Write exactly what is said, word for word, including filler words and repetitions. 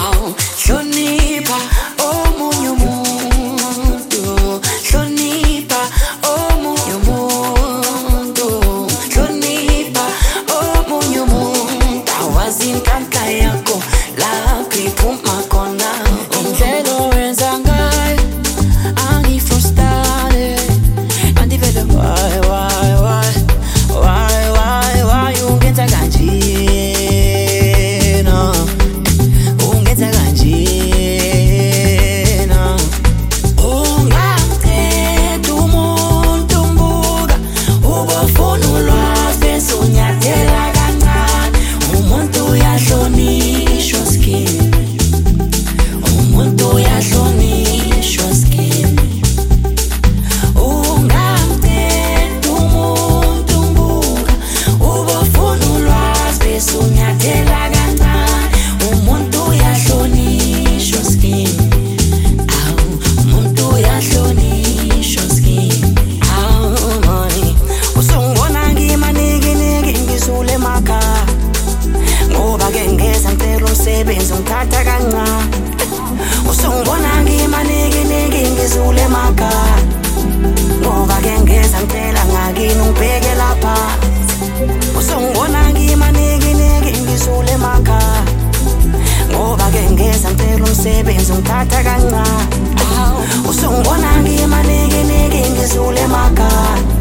Hlonipha omunye umuntu, hlonipha omunye umuntu, hlonipha omunye umuntu. Awazi inhlanhla yakho lapho iphuma khona, indlela owenza ngayo angifrustane. Kanti vele why why why why why why ungenza kanje? Umsebenzi ungithatha kancane, usungibona ngimaningi-ningi ngizule emakhaya, ngoba ke ngeza ngicela ngakini ungibheke lapha. Usungibona ngimaningi-ningi ngizule emakhaya, ngoba ke ngeza ngicela umsebenzi ungithatha kancane. Usungibona ngimaningi-ningi ngizule emakhaya.